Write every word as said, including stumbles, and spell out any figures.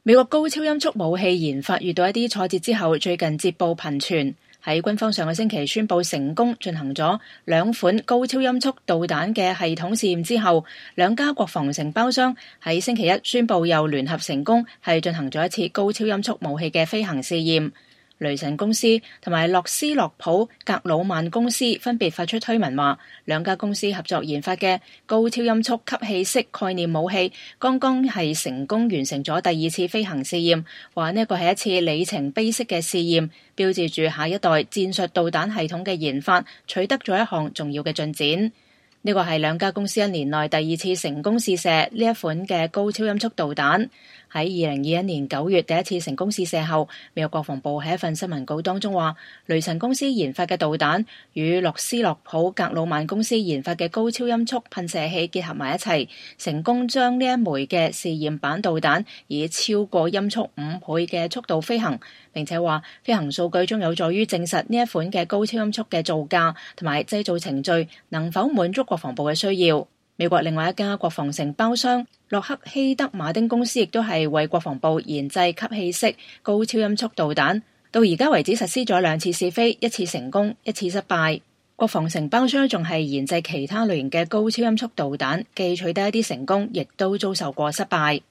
美國高超音速武器研發遇到一啲挫折之後，最近捷報頻傳，喺軍方上個星期宣布成功進行咗兩款高超音速導彈嘅系統試驗之後，兩家國防承包商喺星期一宣布又聯合成功係進行咗一次高超音速武器嘅飛行試驗。雷神公司同埋洛斯洛普格魯曼公司分別發出推文話，兩家公司合作研發嘅高超音速吸氣式概念武器剛剛係成功完成咗第二次飛行試驗，話呢個係一次里程碑式嘅試驗，標誌住下一代戰術導彈系統嘅研發取得咗一項重要嘅進展。呢個係兩家公司一年內第二次成功試射呢一款嘅高超音速導彈。喺二零二一年九月第一次成功試射後，美國國防部喺一份新聞稿當中話，雷神公司研發嘅導彈與洛斯洛普格魯曼公司研發嘅高超音速噴射器結合埋一齊，成功將呢一枚嘅試驗版導彈以超過音速五倍嘅速度飛行，並且話飛行數據將有助於證實呢一款嘅高超音速嘅造價同埋製造程序能否滿足國防部嘅需要。美國另外一家國防承包商洛克希德馬丁公司亦都係為國防部研製吸氣式高超音速導彈，到而家為止實施咗兩次試飛，一次成功，一次失敗。國防承包商仲係研製其他類型嘅高超音速導彈，既取得一啲成功，亦都遭受過失敗。